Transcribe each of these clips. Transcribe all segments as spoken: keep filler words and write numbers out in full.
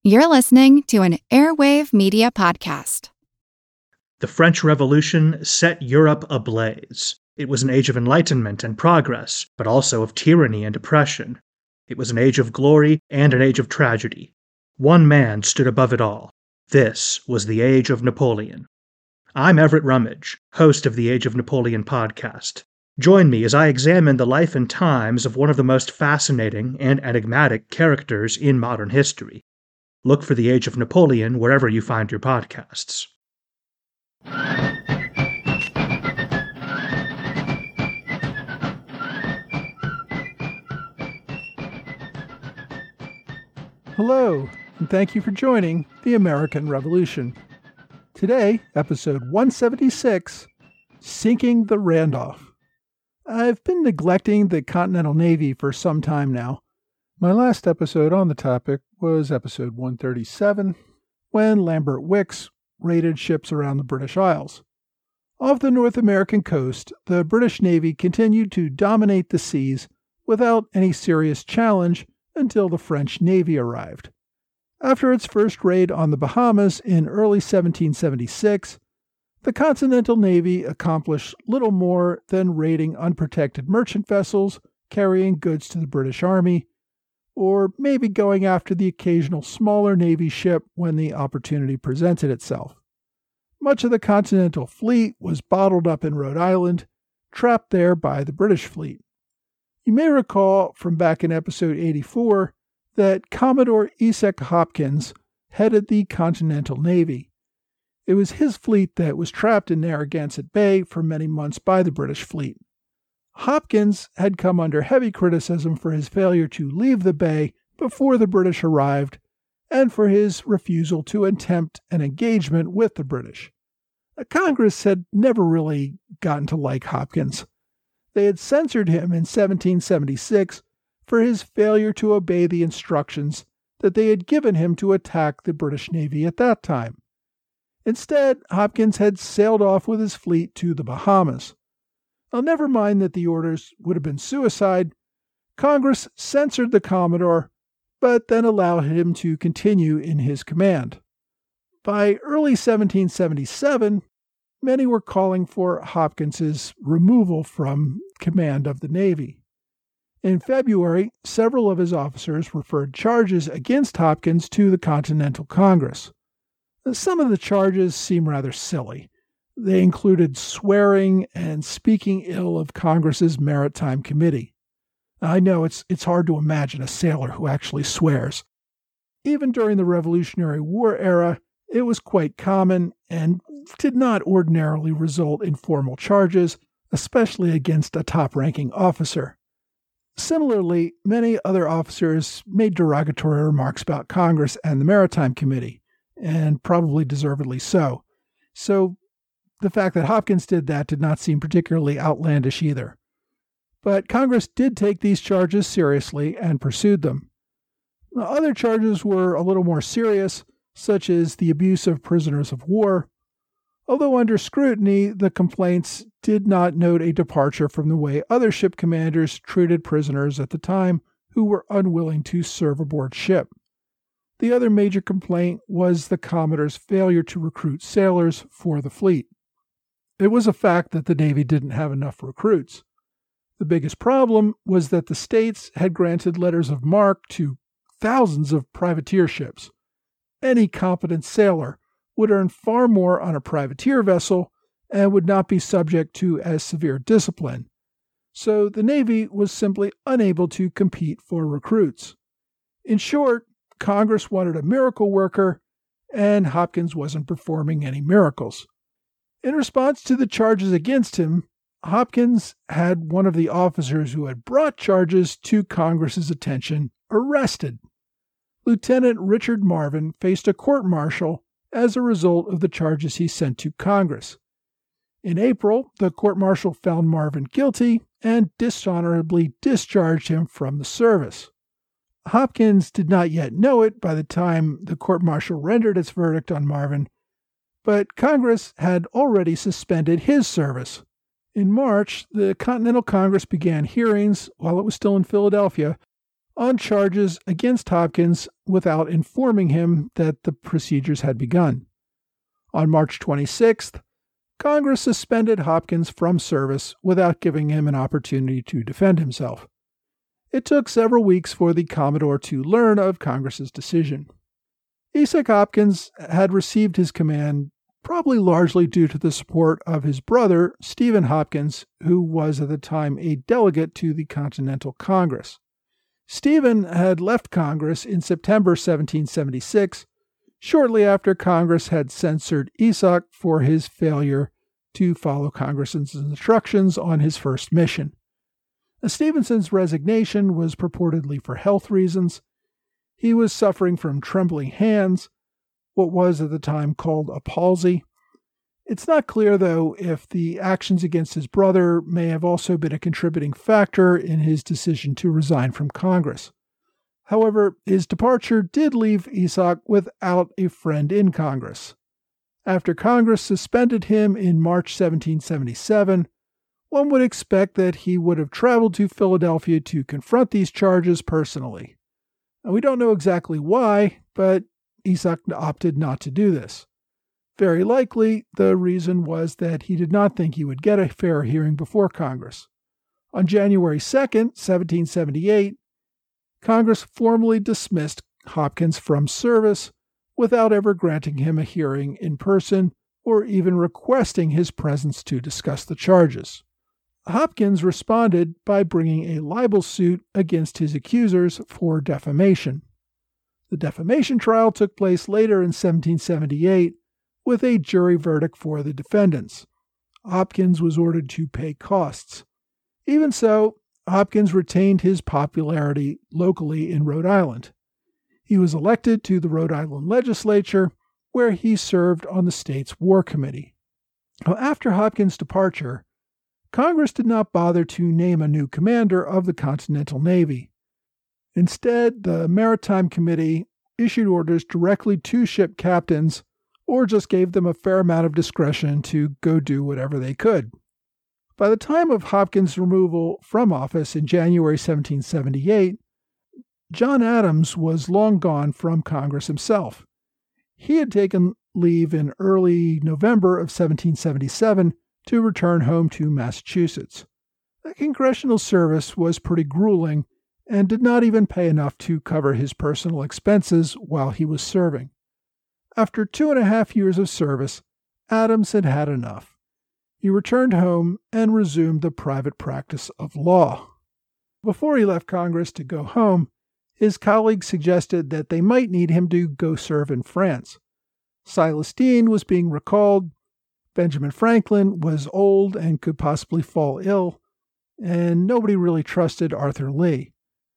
You're listening to an Airwave Media Podcast. The French Revolution set Europe ablaze. It was an age of enlightenment and progress, but also of tyranny and oppression. It was an age of glory and an age of tragedy. One man stood above it all. This was the Age of Napoleon. I'm Everett Rummage, host of the Age of Napoleon podcast. Join me as I examine the life and times of one of the most fascinating and enigmatic characters in modern history. Look for the Age of Napoleon wherever you find your podcasts. Hello, and thank you for joining the American Revolution. Today, episode one seventy-six, Sinking the Randolph. I've been neglecting the Continental Navy for some time now. My last episode on the topic was episode one thirty-seven, when Lambert Wickes raided ships around the British Isles. Off the North American coast, the British Navy continued to dominate the seas without any serious challenge until the French Navy arrived. After its first raid on the Bahamas in early seventeen seventy-six, the Continental Navy accomplished little more than raiding unprotected merchant vessels carrying goods to the British Army, or maybe going after the occasional smaller Navy ship when the opportunity presented itself. Much of the Continental Fleet was bottled up in Rhode Island, trapped there by the British fleet. You may recall from back in episode eighty-four that Commodore Esek Hopkins headed the Continental Navy. It was his fleet that was trapped in Narragansett Bay for many months by the British fleet. Hopkins had come under heavy criticism for his failure to leave the bay before the British arrived and for his refusal to attempt an engagement with the British. Congress had never really gotten to like Hopkins. They had censored him in seventeen seventy-six for his failure to obey the instructions that they had given him to attack the British Navy at that time. Instead, Hopkins had sailed off with his fleet to the Bahamas. Now, never mind that the orders would have been suicide, Congress censored the Commodore, but then allowed him to continue in his command. By early seventeen seventy-seven, many were calling for Hopkins's removal from command of the Navy. In February, several of his officers referred charges against Hopkins to the Continental Congress. Some of the charges seem rather silly. They included swearing and speaking ill of Congress's Maritime Committee. I know it's it's hard to imagine a sailor who actually swears. Even during the Revolutionary War era, it was quite common and did not ordinarily result in formal charges, especially against a top-ranking officer. Similarly, many other officers made derogatory remarks about Congress and the Maritime Committee, and probably deservedly so. So the fact that Hopkins did that did not seem particularly outlandish either. But Congress did take these charges seriously and pursued them. Other charges were a little more serious, such as the abuse of prisoners of war, although under scrutiny, the complaints did not note a departure from the way other ship commanders treated prisoners at the time who were unwilling to serve aboard ship. The other major complaint was the Commodore's failure to recruit sailors for the fleet. It was a fact that the Navy didn't have enough recruits. The biggest problem was that the states had granted letters of marque to thousands of privateer ships. Any competent sailor would earn far more on a privateer vessel and would not be subject to as severe discipline. So the Navy was simply unable to compete for recruits. In short, Congress wanted a miracle worker, and Hopkins wasn't performing any miracles. In response to the charges against him, Hopkins had one of the officers who had brought charges to Congress's attention arrested. Lieutenant Richard Marvin faced a court-martial as a result of the charges he sent to Congress. In April, the court-martial found Marvin guilty and dishonorably discharged him from the service. Hopkins did not yet know it by the time the court-martial rendered its verdict on Marvin, but Congress had already suspended his service. In March, the Continental Congress began hearings, while it was still in Philadelphia, on charges against Hopkins without informing him that the procedures had begun. On March twenty-sixth, Congress suspended Hopkins from service without giving him an opportunity to defend himself. It took several weeks for the Commodore to learn of Congress's decision. Isaac Hopkins had received his command probably largely due to the support of his brother, Stephen Hopkins, who was at the time a delegate to the Continental Congress. Stephen had left Congress in September seventeen seventy-six, shortly after Congress had censured Isaac for his failure to follow Congress's instructions on his first mission. Stevenson's resignation was purportedly for health reasons. He was suffering from trembling hands, what was at the time called a palsy. It's not clear, though, if the actions against his brother may have also been a contributing factor in his decision to resign from Congress. However, his departure did leave Isaac without a friend in Congress. After Congress suspended him in March seventeen seventy-seven, one would expect that he would have traveled to Philadelphia to confront these charges personally. Now, we don't know exactly why, but Isaac opted not to do this. Very likely, the reason was that he did not think he would get a fair hearing before Congress. On January second, seventeen seventy-eight, Congress formally dismissed Hopkins from service without ever granting him a hearing in person or even requesting his presence to discuss the charges. Hopkins responded by bringing a libel suit against his accusers for defamation. The defamation trial took place later in seventeen seventy-eight with a jury verdict for the defendants. Hopkins was ordered to pay costs. Even so, Hopkins retained his popularity locally in Rhode Island. He was elected to the Rhode Island legislature, where he served on the state's war committee. After Hopkins' departure, Congress did not bother to name a new commander of the Continental Navy. Instead, the Maritime Committee issued orders directly to ship captains or just gave them a fair amount of discretion to go do whatever they could. By the time of Hopkins' removal from office in January seventeen seventy-eight, John Adams was long gone from Congress himself. He had taken leave in early November of seventeen seventy-seven to return home to Massachusetts. The congressional service was pretty grueling and did not even pay enough to cover his personal expenses while he was serving. After two and a half years of service, Adams had had enough. He returned home and resumed the private practice of law. Before he left Congress to go home, his colleagues suggested that they might need him to go serve in France. Silas Deane was being recalled, Benjamin Franklin was old and could possibly fall ill, and nobody really trusted Arthur Lee.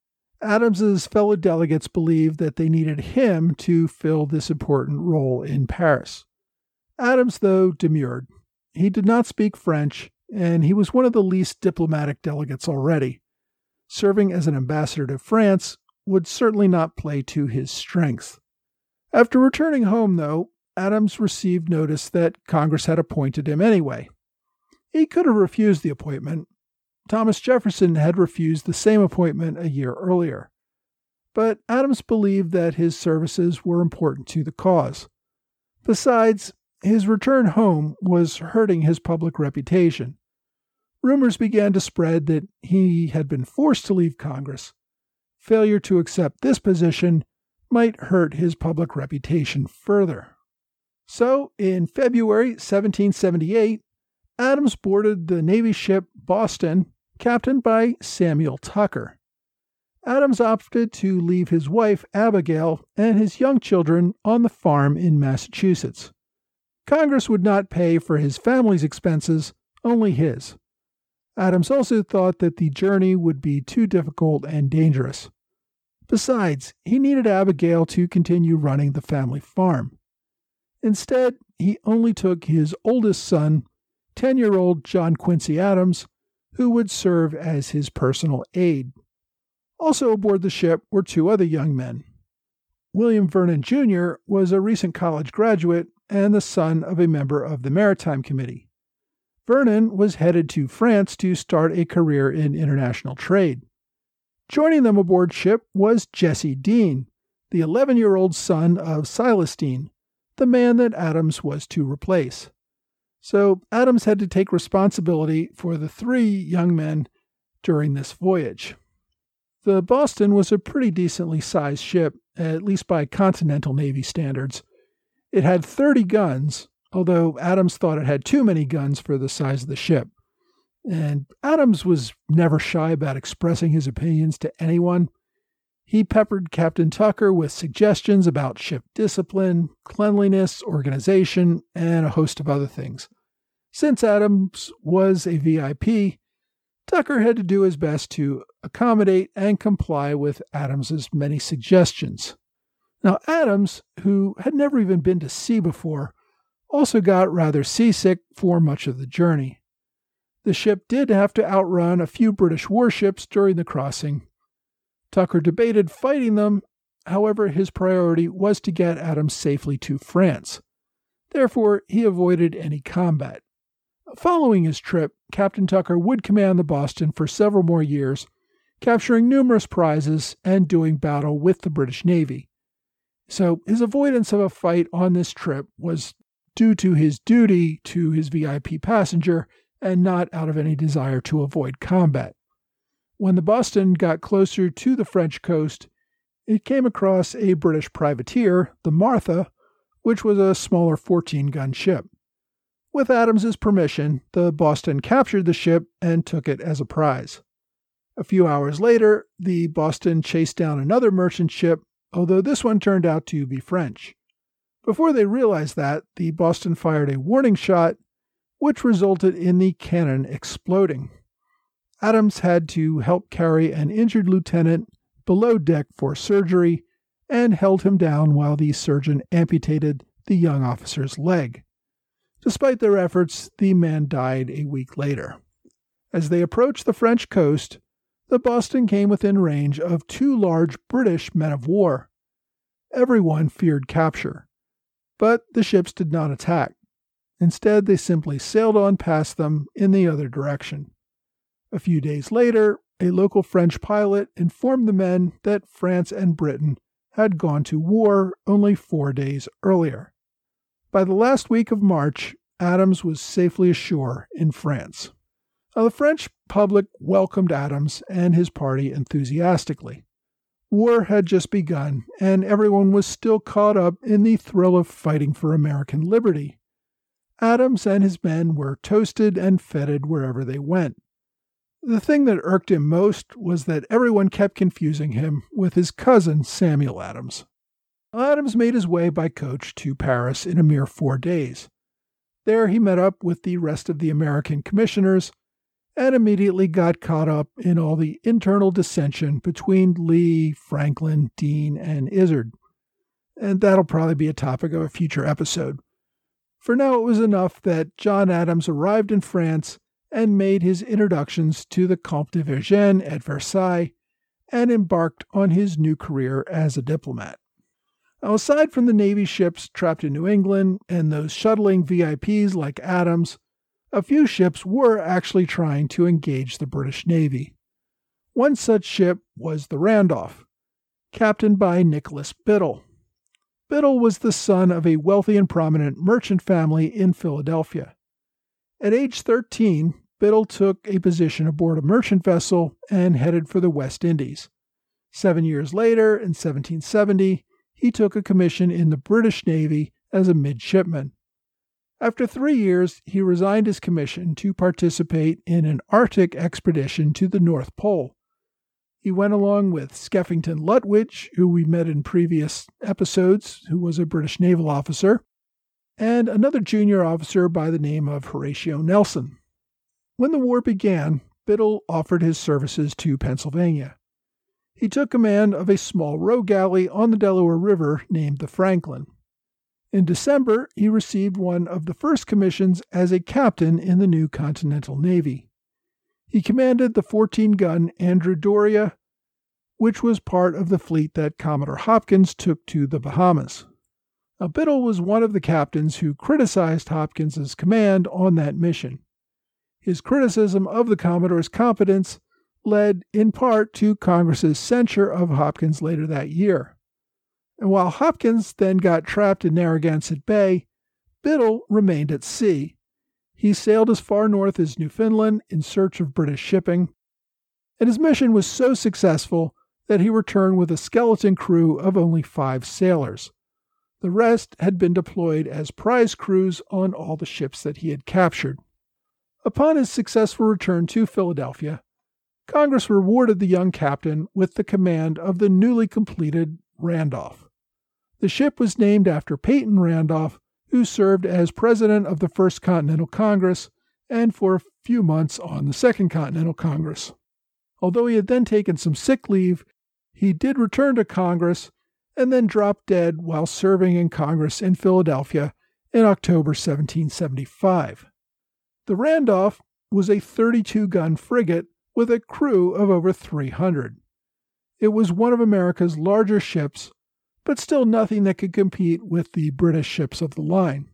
Adams's fellow delegates believed that they needed him to fill this important role in Paris. Adams, though, demurred. He did not speak French, and he was one of the least diplomatic delegates already. Serving as an ambassador to France would certainly not play to his strengths. After returning home, though, Adams received notice that Congress had appointed him anyway. He could have refused the appointment. Thomas Jefferson had refused the same appointment a year earlier. But Adams believed that his services were important to the cause. Besides, his return home was hurting his public reputation. Rumors began to spread that he had been forced to leave Congress. Failure to accept this position might hurt his public reputation further. So, in February seventeen seventy-eight, Adams boarded the Navy ship Boston, captained by Samuel Tucker. Adams opted to leave his wife, Abigail, and his young children on the farm in Massachusetts. Congress would not pay for his family's expenses, only his. Adams also thought that the journey would be too difficult and dangerous. Besides, he needed Abigail to continue running the family farm. Instead, he only took his oldest son, ten-year-old John Quincy Adams, who would serve as his personal aide. Also aboard the ship were two other young men. William Vernon Junior was a recent college graduate and the son of a member of the Maritime Committee. Vernon was headed to France to start a career in international trade. Joining them aboard ship was Jesse Dean, the eleven-year-old son of Silas Dean, the man that Adams was to replace. So Adams had to take responsibility for the three young men during this voyage. The Boston was a pretty decently sized ship, at least by Continental Navy standards. It had thirty guns, although Adams thought it had too many guns for the size of the ship. And Adams was never shy about expressing his opinions to anyone. He peppered Captain Tucker with suggestions about ship discipline, cleanliness, organization, and a host of other things. Since Adams was a V I P, Tucker had to do his best to accommodate and comply with Adams's many suggestions. Now, Adams, who had never even been to sea before, also got rather seasick for much of the journey. The ship did have to outrun a few British warships during the crossing. Tucker debated fighting them, however, his priority was to get Adams safely to France. Therefore, he avoided any combat. Following his trip, Captain Tucker would command the Boston for several more years, capturing numerous prizes and doing battle with the British Navy. So his avoidance of a fight on this trip was due to his duty to his V I P passenger and not out of any desire to avoid combat. When the Boston got closer to the French coast, it came across a British privateer, the Martha, which was a smaller fourteen-gun ship. With Adams's permission, the Boston captured the ship and took it as a prize. A few hours later, the Boston chased down another merchant ship, although this one turned out to be French. Before they realized that, the Boston fired a warning shot, which resulted in the cannon exploding. Adams had to help carry an injured lieutenant below deck for surgery and held him down while the surgeon amputated the young officer's leg. Despite their efforts, the man died a week later. As they approached the French coast, the Boston came within range of two large British men of war. Everyone feared capture, but the ships did not attack. Instead, they simply sailed on past them in the other direction. A few days later, a local French pilot informed the men that France and Britain had gone to war only four days earlier. By the last week of March, Adams was safely ashore in France. Now, the French public welcomed Adams and his party enthusiastically. War had just begun, and everyone was still caught up in the thrill of fighting for American liberty. Adams and his men were toasted and feted wherever they went. The thing that irked him most was that everyone kept confusing him with his cousin Samuel Adams. Adams made his way by coach to Paris in a mere four days. There he met up with the rest of the American commissioners and immediately got caught up in all the internal dissension between Lee, Franklin, Dean, and Izard. And that'll probably be a topic of a future episode. For now, it was enough that John Adams arrived in France and made his introductions to the Comte de Vergennes at Versailles and embarked on his new career as a diplomat. Now, aside from the Navy ships trapped in New England and those shuttling V I Ps like Adams, a few ships were actually trying to engage the British Navy. One such ship was the Randolph, captained by Nicholas Biddle. Biddle was the son of a wealthy and prominent merchant family in Philadelphia. At age thirteen, Biddle took a position aboard a merchant vessel and headed for the West Indies. Seven years later, in seventeen seventy, he took a commission in the British Navy as a midshipman. After three years, he resigned his commission to participate in an Arctic expedition to the North Pole. He went along with Skeffington Lutwidge, who we met in previous episodes, who was a British naval officer, and another junior officer by the name of Horatio Nelson. When the war began, Biddle offered his services to Pennsylvania. He took command of a small row galley on the Delaware River named the Franklin. In December, he received one of the first commissions as a captain in the new Continental Navy. He commanded the fourteen-gun Andrew Doria, which was part of the fleet that Commodore Hopkins took to the Bahamas. Now, Biddle was one of the captains who criticized Hopkins's command on that mission. His criticism of the Commodore's competence led in part to Congress's censure of Hopkins later that year. And while Hopkins then got trapped in Narragansett Bay, Biddle remained at sea. He sailed as far north as Newfoundland in search of British shipping, and his mission was so successful that he returned with a skeleton crew of only five sailors. The rest had been deployed as prize crews on all the ships that he had captured. Upon his successful return to Philadelphia, Congress rewarded the young captain with the command of the newly completed Randolph. The ship was named after Peyton Randolph, who served as president of the First Continental Congress and for a few months on the Second Continental Congress. Although he had then taken some sick leave, he did return to Congress and then dropped dead while serving in Congress in Philadelphia in October seventeen seventy-five. The Randolph was a thirty-two gun frigate with a crew of over three hundred. It was one of America's larger ships, but still nothing that could compete with the British ships of the line.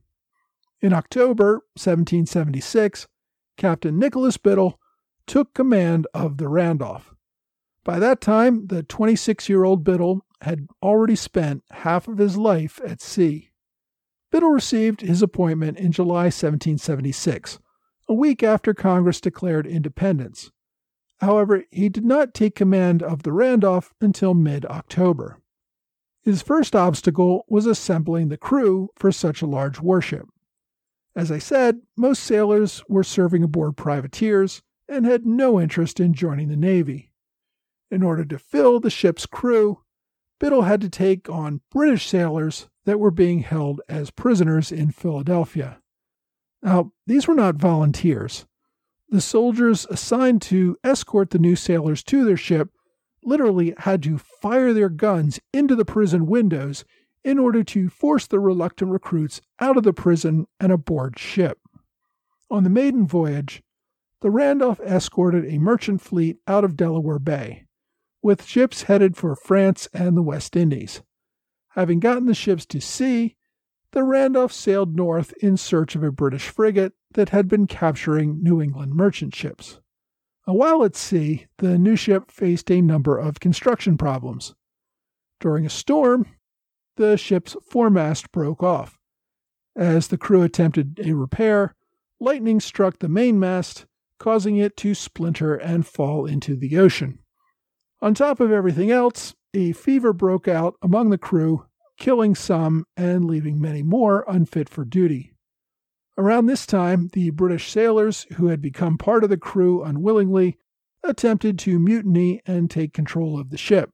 In October seventeen seventy-six, Captain Nicholas Biddle took command of the Randolph. By that time, the twenty-six-year-old Biddle had already spent half of his life at sea. Biddle received his appointment in July seventeen seventy-six, a week after Congress declared independence. However, he did not take command of the Randolph until mid-October. His first obstacle was assembling the crew for such a large warship. As I said, most sailors were serving aboard privateers and had no interest in joining the Navy. In order to fill the ship's crew, Biddle had to take on British sailors that were being held as prisoners in Philadelphia. Now, these were not volunteers. The soldiers assigned to escort the new sailors to their ship literally had to fire their guns into the prison windows in order to force the reluctant recruits out of the prison and aboard ship. On the maiden voyage, the Randolph escorted a merchant fleet out of Delaware Bay, with ships headed for France and the West Indies. Having gotten the ships to sea, the Randolph sailed north in search of a British frigate that had been capturing New England merchant ships. While at sea, the new ship faced a number of construction problems. During a storm, the ship's foremast broke off. As the crew attempted a repair, lightning struck the mainmast, causing it to splinter and fall into the ocean. On top of everything else, a fever broke out among the crew, killing some and leaving many more unfit for duty. Around this time, the British sailors, who had become part of the crew unwillingly, attempted to mutiny and take control of the ship.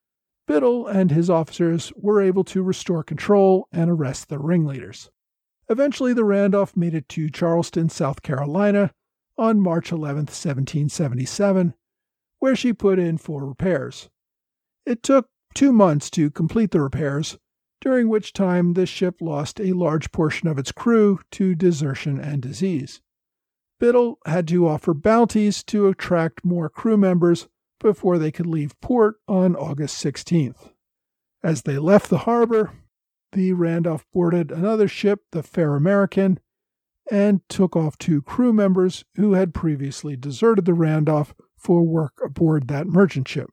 Biddle and his officers were able to restore control and arrest the ringleaders. Eventually, the Randolph made it to Charleston, South Carolina, on March eleventh, seventeen seventy-seven, where she put in for repairs. It took two months to complete the repairs, during which time the ship lost a large portion of its crew to desertion and disease. Biddle had to offer bounties to attract more crew members before they could leave port on August sixteenth. As they left the harbor, the Randolph boarded another ship, the Fair American, and took off two crew members who had previously deserted the Randolph for work aboard that merchant ship.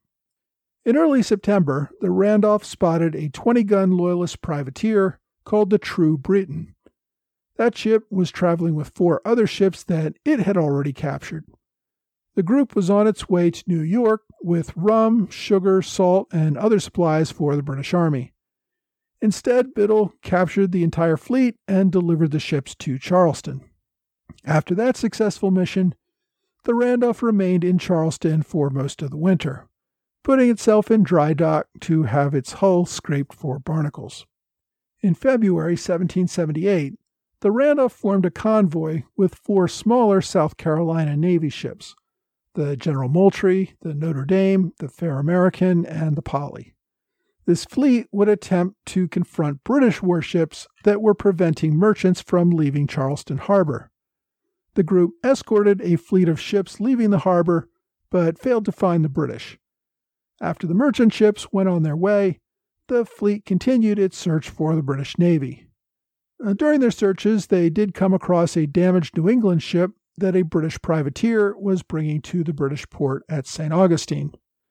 In early September, the Randolph spotted a twenty-gun Loyalist privateer called the True Briton. That ship was traveling with four other ships that it had already captured. The group was on its way to New York with rum, sugar, salt, and other supplies for the British Army. Instead, Biddle captured the entire fleet and delivered the ships to Charleston. After that successful mission, the Randolph remained in Charleston for most of the winter, putting itself in dry dock to have its hull scraped for barnacles. In February seventeen seventy-eight, the Randolph formed a convoy with four smaller South Carolina Navy ships, the General Moultrie, the Notre Dame, the Fair American, and the Polly. This fleet would attempt to confront British warships that were preventing merchants from leaving Charleston Harbor. The group escorted a fleet of ships leaving the harbor, but failed to find the British. After the merchant ships went on their way, the fleet continued its search for the British Navy. Uh, during their searches, they did come across a damaged New England ship that a British privateer was bringing to the British port at Saint Augustine.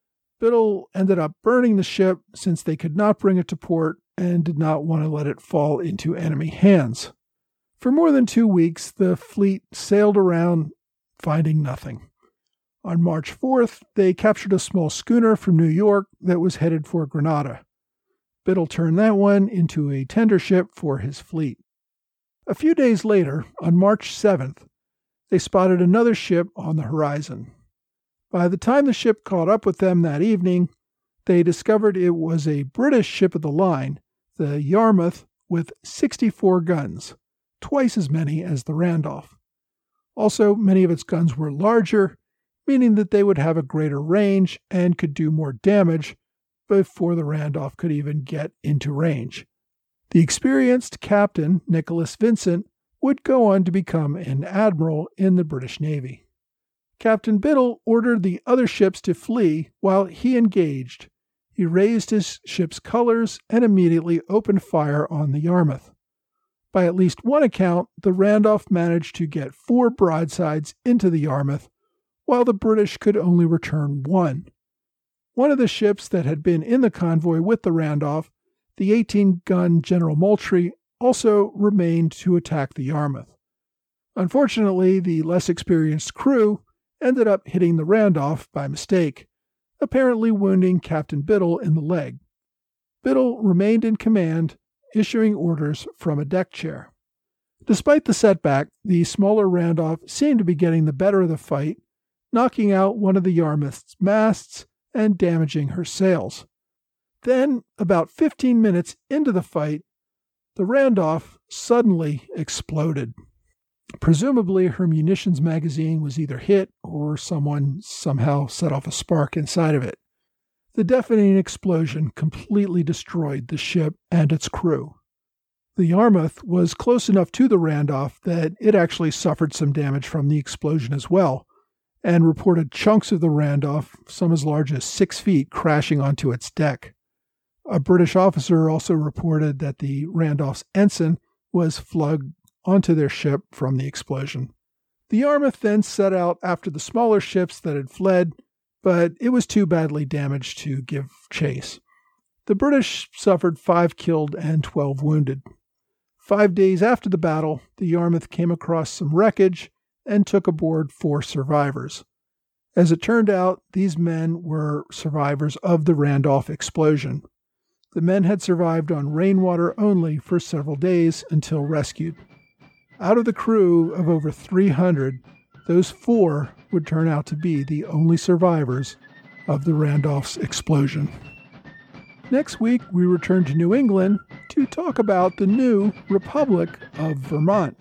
Biddle ended up burning the ship since they could not bring it to port and did not want to let it fall into enemy hands. For more than two weeks, the fleet sailed around, finding nothing. On March fourth, they captured a small schooner from New York that was headed for Grenada. Biddle turned that one into a tender ship for his fleet. A few days later, on March seventh, they spotted another ship on the horizon. By the time the ship caught up with them that evening, they discovered it was a British ship of the line, the Yarmouth, with sixty-four guns, twice as many as the Randolph. Also, many of its guns were larger, meaning that they would have a greater range and could do more damage before the Randolph could even get into range. The experienced captain, Nicholas Vincent, would go on to become an admiral in the British Navy. Captain Biddle ordered the other ships to flee while he engaged. He raised his ship's colors and immediately opened fire on the Yarmouth. By at least one account, the Randolph managed to get four broadsides into the Yarmouth, while the British could only return one. One of the ships that had been in the convoy with the Randolph, the eighteen-gun General Moultrie, also remained to attack the Yarmouth. Unfortunately, the less experienced crew ended up hitting the Randolph by mistake, apparently wounding Captain Biddle in the leg. Biddle remained in command, issuing orders from a deck chair. Despite the setback, the smaller Randolph seemed to be getting the better of the fight, knocking out one of the Yarmouth's masts and damaging her sails. Then, about fifteen minutes into the fight, the Randolph suddenly exploded. Presumably, her munitions magazine was either hit or someone somehow set off a spark inside of it. The deafening explosion completely destroyed the ship and its crew. The Yarmouth was close enough to the Randolph that it actually suffered some damage from the explosion as well, and reported chunks of the Randolph, some as large as six feet, crashing onto its deck. A British officer also reported that the Randolph's ensign was flogged onto their ship from the explosion. The Yarmouth then set out after the smaller ships that had fled, but it was too badly damaged to give chase. The British suffered five killed and twelve wounded. Five days after the battle, the Yarmouth came across some wreckage and took aboard four survivors. As it turned out, these men were survivors of the Randolph explosion. The men had survived on rainwater only for several days until rescued. Out of the crew of over three hundred, those four would turn out to be the only survivors of the Randolph's explosion. Next week, we return to New England to talk about the new Republic of Vermont.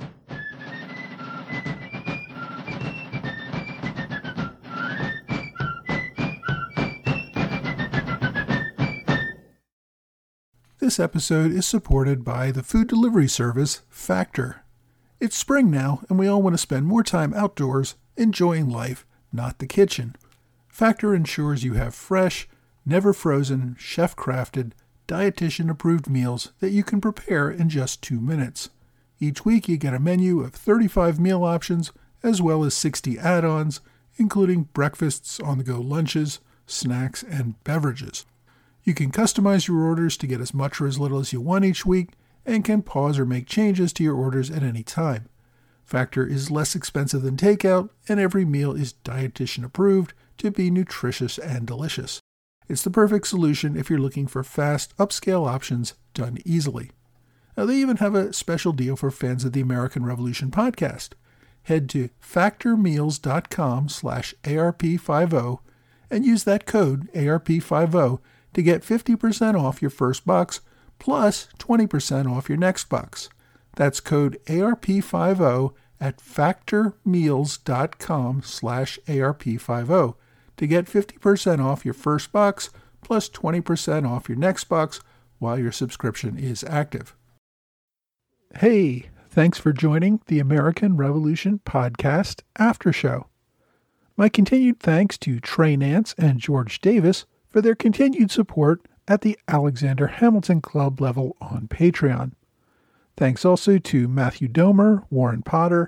This episode is supported by the food delivery service Factor. It's spring now, and we all want to spend more time outdoors, enjoying life, not the kitchen. Factor ensures you have fresh, never frozen, chef-crafted, dietitian-approved meals that you can prepare in just two minutes. Each week you get a menu of thirty-five meal options, as well as sixty add-ons, including breakfasts, on-the-go lunches, snacks, and beverages. You can customize your orders to get as much or as little as you want each week, and can pause or make changes to your orders at any time. Factor is less expensive than takeout, and every meal is dietitian approved to be nutritious and delicious. It's the perfect solution if you're looking for fast, upscale options done easily. Now, they even have a special deal for fans of the American Revolution podcast. Head to factormeals.com slash ARP50 and use that code A R P fifty to get fifty percent off your first box plus twenty percent off your next box. That's code A R P fifty at factormeals.com slash ARP50 to get fifty percent off your first box plus twenty percent off your next box while your subscription is active. Hey, thanks for joining the American Revolution Podcast After Show. My continued thanks to Trey Nance and George Davis for their continued support at the Alexander Hamilton Club level on Patreon. Thanks also to Matthew Domer, Warren Potter,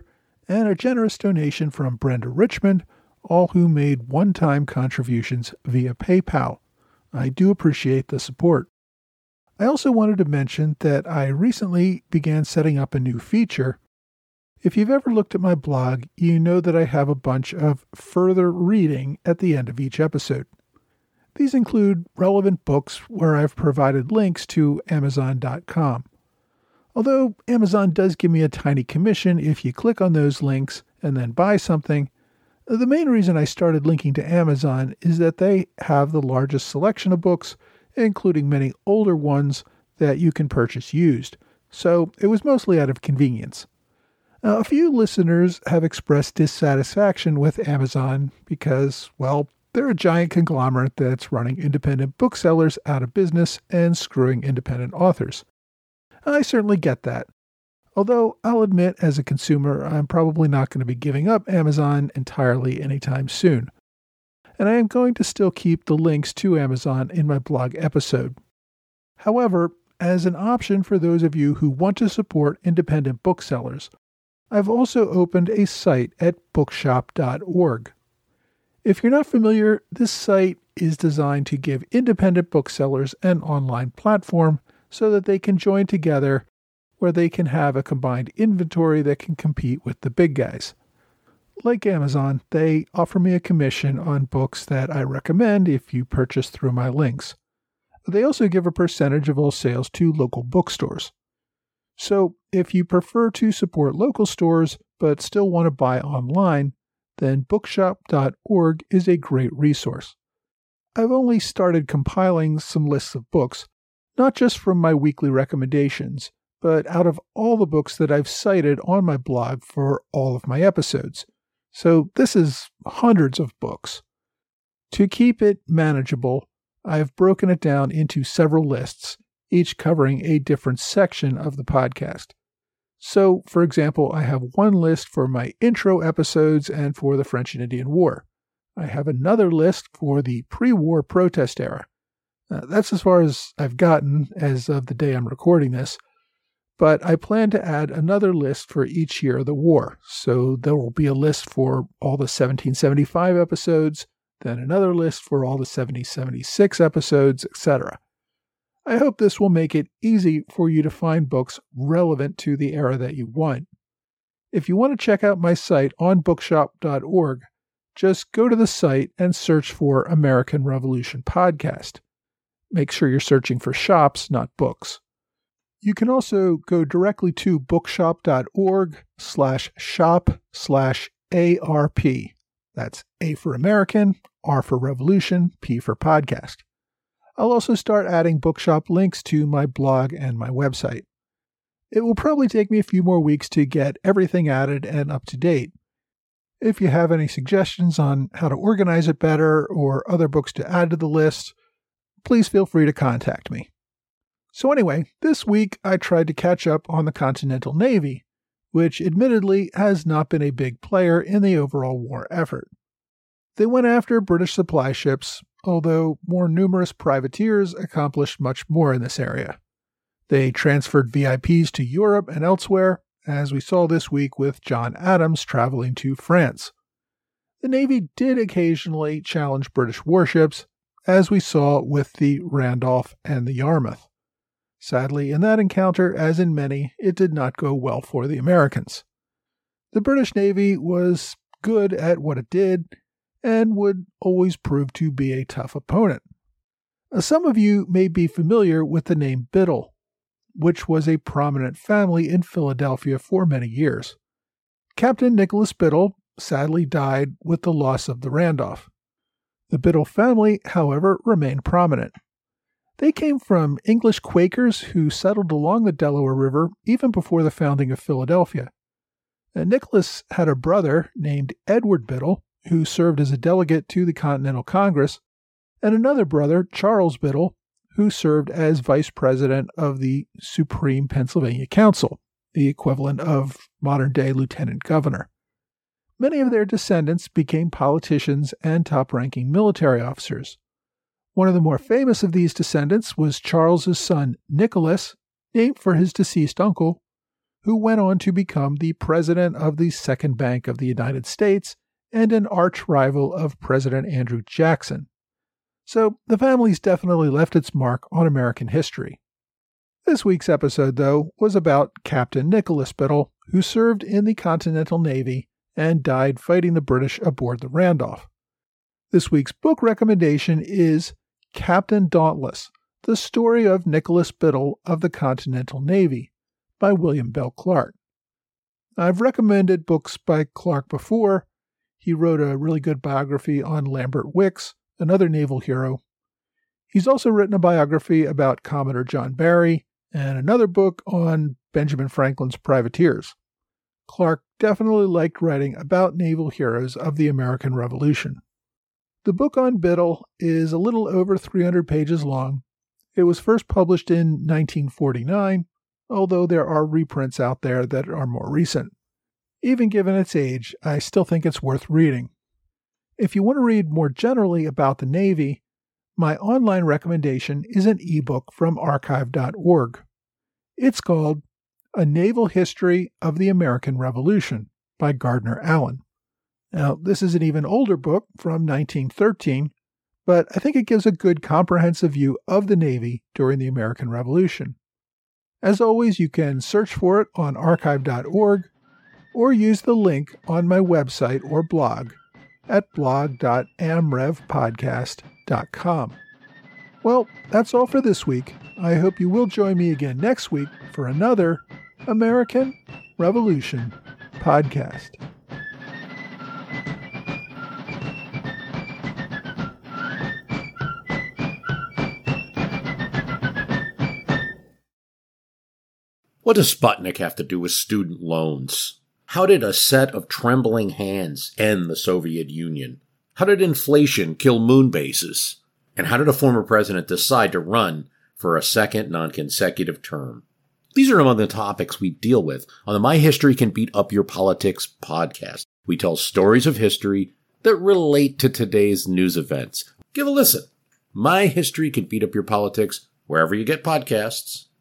and a generous donation from Brenda Richmond, all who made one-time contributions via PayPal. I do appreciate the support. I also wanted to mention that I recently began setting up a new feature. If you've ever looked at my blog, you know that I have a bunch of further reading at the end of each episode. These include relevant books where I've provided links to Amazon dot com. Although Amazon does give me a tiny commission if you click on those links and then buy something, the main reason I started linking to Amazon is that they have the largest selection of books, including many older ones that you can purchase used, so it was mostly out of convenience. Now, a few listeners have expressed dissatisfaction with Amazon because, well, they're a giant conglomerate that's running independent booksellers out of business and screwing independent authors. I certainly get that. Although I'll admit, as a consumer, I'm probably not going to be giving up Amazon entirely anytime soon. And I am going to still keep the links to Amazon in my blog episode. However, as an option for those of you who want to support independent booksellers, I've also opened a site at bookshop dot org. If you're not familiar, this site is designed to give independent booksellers an online platform so that they can join together where they can have a combined inventory that can compete with the big guys. Like Amazon, they offer me a commission on books that I recommend if you purchase through my links. They also give a percentage of all sales to local bookstores. So if you prefer to support local stores but still want to buy online, then bookshop dot org is a great resource. I've only started compiling some lists of books, not just from my weekly recommendations, but out of all the books that I've cited on my blog for all of my episodes. So this is hundreds of books. To keep it manageable, I've broken it down into several lists, each covering a different section of the podcast. So, for example, I have one list for my intro episodes and for the French and Indian War. I have another list for the pre-war protest era. Uh, that's as far as I've gotten as of the day I'm recording this, but I plan to add another list for each year of the war. So there will be a list for all the seventeen seventy-five episodes, then another list for all the seventeen seventy-six episodes, et cetera. I hope this will make it easy for you to find books relevant to the era that you want. If you want to check out my site on bookshop dot org, just go to the site and search for American Revolution Podcast. Make sure you're searching for shops, not books. You can also go directly to bookshop dot org slash shop slash A R P. That's A for American, R for Revolution, P for Podcast. I'll also start adding bookshop links to my blog and my website. It will probably take me a few more weeks to get everything added and up to date. If you have any suggestions on how to organize it better or other books to add to the list, please feel free to contact me. So anyway, this week I tried to catch up on the Continental Navy, which admittedly has not been a big player in the overall war effort. They went after British supply ships, although more numerous privateers accomplished much more in this area. They transferred V I Ps to Europe and elsewhere, as we saw this week with John Adams traveling to France. The Navy did occasionally challenge British warships, as we saw with the Randolph and the Yarmouth. Sadly, in that encounter, as in many, it did not go well for the Americans. The British Navy was good at what it did, and would always prove to be a tough opponent. Some of you may be familiar with the name Biddle, which was a prominent family in Philadelphia for many years. Captain Nicholas Biddle sadly died with the loss of the Randolph. The Biddle family, however, remained prominent. They came from English Quakers who settled along the Delaware River even before the founding of Philadelphia. And Nicholas had a brother named Edward Biddle, who served as a delegate to the Continental Congress, and another brother, Charles Biddle, who served as vice president of the Supreme Pennsylvania Council, the equivalent of modern-day lieutenant governor. Many of their descendants became politicians and top-ranking military officers. One of the more famous of these descendants was Charles's son, Nicholas, named for his deceased uncle, who went on to become the president of the Second Bank of the United States and an arch rival of President Andrew Jackson. So the family's definitely left its mark on American history. This week's episode, though, was about Captain Nicholas Biddle, who served in the Continental Navy and died fighting the British aboard the Randolph. This week's book recommendation is Captain Dauntless, The Story of Nicholas Biddle of the Continental Navy, by William Bell Clark. I've recommended books by Clark before. He wrote a really good biography on Lambert Wickes, another naval hero. He's also written a biography about Commodore John Barry and another book on Benjamin Franklin's privateers. Clark definitely liked writing about naval heroes of the American Revolution. The book on Biddle is a little over three hundred pages long. It was first published in nineteen forty-nine, although there are reprints out there that are more recent. Even given its age, I still think it's worth reading. If you want to read more generally about the Navy, my online recommendation is an ebook from archive dot org. It's called A Naval History of the American Revolution by Gardner Allen. Now, this is an even older book from nineteen thirteen, but I think it gives a good comprehensive view of the Navy during the American Revolution. As always, you can search for it on archive dot org or use the link on my website or blog at blog dot amrev podcast dot com. Well, that's all for this week. I hope you will join me again next week for another American Revolution podcast. What does Sputnik have to do with student loans? How did a set of trembling hands end the Soviet Union? How did inflation kill moon bases? And how did a former president decide to run for a second non-consecutive term? These are among the topics we deal with on the My History Can Beat Up Your Politics podcast. We tell stories of history that relate to today's news events. Give a listen. My History Can Beat Up Your Politics wherever you get podcasts.